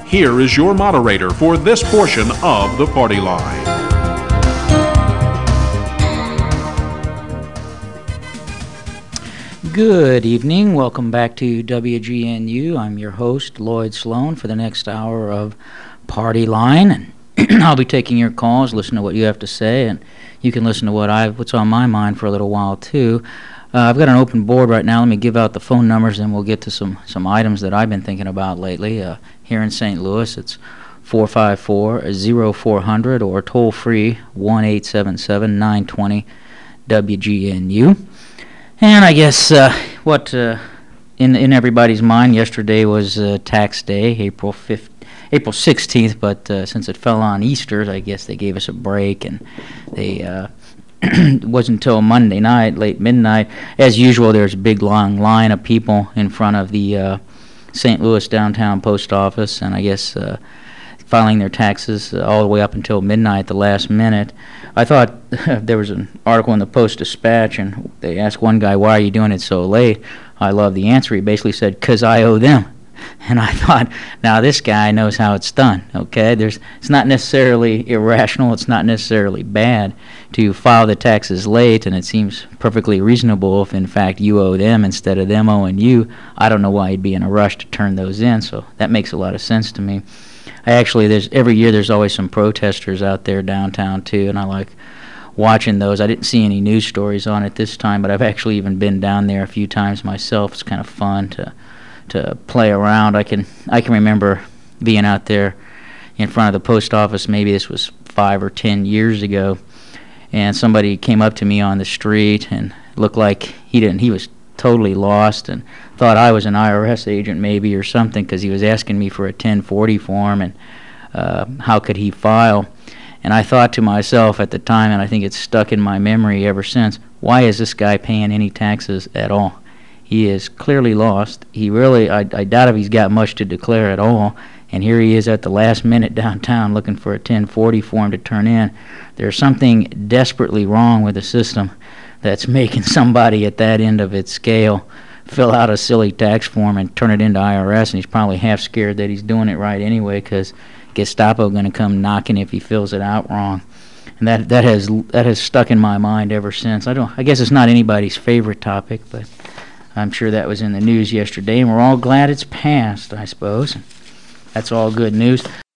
here is your moderator for this portion of the Party Line. Good evening. Welcome back to WGNU. I'm your host, Lloyd Sloan, for the next hour of Party Line. And I'll be taking your calls, listen to what you have to say, and you can listen to what's on my mind for a little while, too. I've got an open board right now. Let me give out the phone numbers, and we'll get to some items that I've been thinking about lately. Here in St. Louis, it's 454-0400 or toll-free 1-877-920-WGNU. And I guess what in everybody's mind yesterday was tax day, April 16th, but since it fell on Easter, I guess they gave us a break, and they it wasn't until Monday night, late midnight. As usual, there's a big long line of people in front of the St. Louis downtown post office, and I guess filing their taxes all the way up until midnight, the last minute. I thought there was an article in the Post-Dispatch, and they asked one guy, "Why are you doing it so late?" I love the answer. He basically said, "'Cause I owe them." And I thought, now this guy knows how it's done, okay? It's not necessarily irrational, it's not necessarily bad to file the taxes late, and it seems perfectly reasonable if, in fact, you owe them instead of them owing you. I don't know why you'd be in a rush to turn those in, so that makes a lot of sense to me. Every year there's always some protesters out there downtown, too, and I like watching those. I didn't see any news stories on it this time, but I've actually even been down there a few times myself. It's kind of fun to play around. I can remember being out there in front of the post office. Maybe this was 5 or 10 years ago, and somebody came up to me on the street and looked like he was totally lost and thought I was an IRS agent maybe or something, because he was asking me for a 1040 form and how could he file. And I thought to myself at the time, and I think it's stuck in my memory ever since, why is this guy paying any taxes at all? He is clearly lost. I doubt if he's got much to declare at all. And here he is at the last minute downtown looking for a 1040 form to turn in. There's something desperately wrong with the system that's making somebody at that end of its scale fill out a silly tax form and turn it into IRS. And he's probably half scared that he's doing it right anyway, because Gestapo going to come knocking if he fills it out wrong. And that has stuck in my mind ever since. I guess it's not anybody's favorite topic, but I'm sure that was in the news yesterday, and we're all glad it's passed, I suppose. That's all good news.